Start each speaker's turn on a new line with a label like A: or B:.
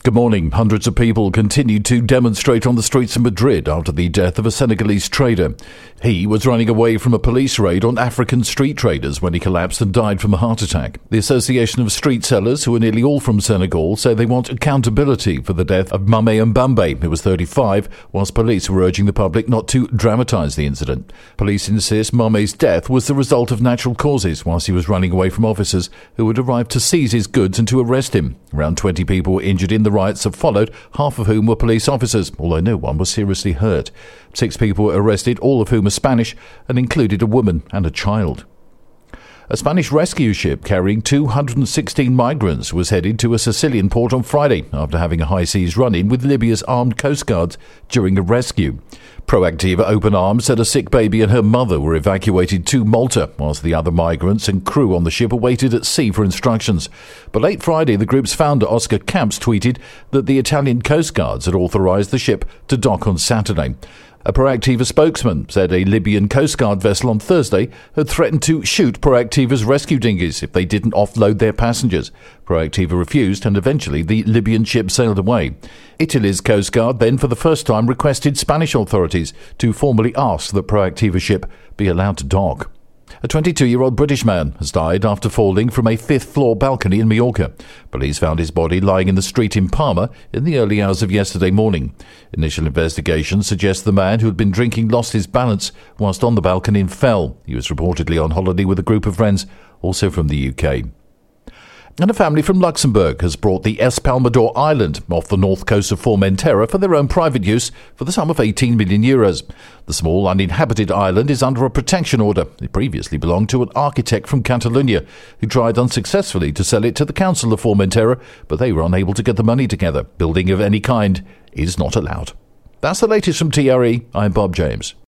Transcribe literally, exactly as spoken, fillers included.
A: Good morning. Hundreds of people continued to demonstrate on the streets of Madrid after the death of a Senegalese trader. He was running away from a police raid on African street traders when he collapsed and died from a heart attack. The Association of Street Sellers, who are nearly all from Senegal, say they want accountability for the death of Mame Mbambe, who was thirty-five, whilst police were urging the public not to dramatise the incident. Police insist Mame's death was the result of natural causes whilst he was running away from officers who had arrived to seize his goods and to arrest him. Around twenty people were injured in the riots have followed, half of whom were police officers, although no one was seriously hurt. Six people were arrested, all of whom are Spanish, and included a woman and a child. A Spanish rescue ship carrying two hundred sixteen migrants was headed to a Sicilian port on Friday after having a high seas run-in with Libya's armed coast guards during a rescue. Proactiva Open Arms said a sick baby and her mother were evacuated to Malta, whilst the other migrants and crew on the ship awaited at sea for instructions. But late Friday, the group's founder, Oscar Camps, tweeted that the Italian coast guards had authorised the ship to dock on Saturday. A Proactiva spokesman said a Libyan Coast Guard vessel on Thursday had threatened to shoot Proactiva's rescue dinghies if they didn't offload their passengers. Proactiva refused, and eventually the Libyan ship sailed away. Italy's Coast Guard then for the first time requested Spanish authorities to formally ask that Proactiva ship be allowed to dock. A twenty-two-year-old British man has died after falling from a fifth-floor balcony in Mallorca. Police found his body lying in the street in Palma in the early hours of yesterday morning. Initial investigations suggest the man who had been drinking lost his balance whilst on the balcony and fell. He was reportedly on holiday with a group of friends, also from the U K. And a family from Luxembourg has brought the Espalmador Island off the north coast of Formentera for their own private use for the sum of eighteen million euros. The small uninhabited island is under a protection order. It previously belonged to an architect from Catalonia who tried unsuccessfully to sell it to the council of Formentera, but they were unable to get the money together. Building of any kind is not allowed. That's the latest from T R E. I'm Bob James.